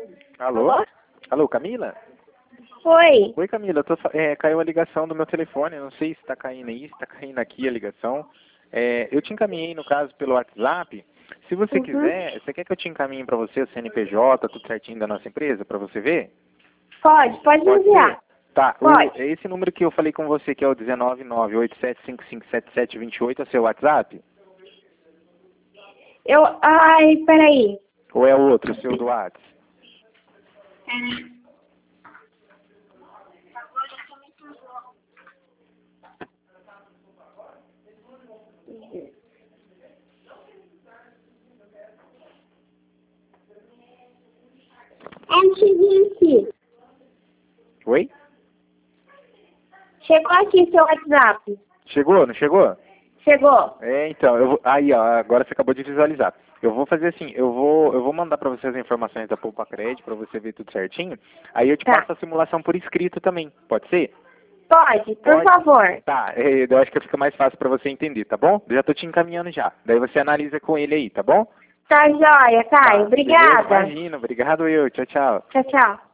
Alô? Alô, Camila? Oi. Oi, Camila. Caiu a ligação do meu telefone. Não sei se está caindo aí, se está caindo aqui a ligação. Eu te encaminhei, no caso, pelo WhatsApp. Se você quiser, você quer que eu te encaminhe para você o CNPJ, tudo certinho da nossa empresa, para você ver? Pode enviar. Ser? Tá. Pode. Esse número que eu falei com você, que é o 19987557728, é o seu WhatsApp? Ai, peraí. Ou é o outro, o seu do WhatsApp? Cheguei aqui. Oi? Chegou aqui seu WhatsApp. Chegou, não chegou? Chegou. Então, aí, ó, agora você acabou de visualizar. Eu vou fazer assim, eu vou mandar para você as informações da Poupa Crédito para você ver tudo certinho. Aí eu te passo a simulação por escrito também, pode ser? Pode, por favor. Tá, eu acho que fica mais fácil para você entender, tá bom? Já tô te encaminhando já. Daí você analisa com ele aí, tá bom? Tá joia, Caio. Obrigada. Imagina, obrigado eu. Tchau, tchau. Tchau, tchau.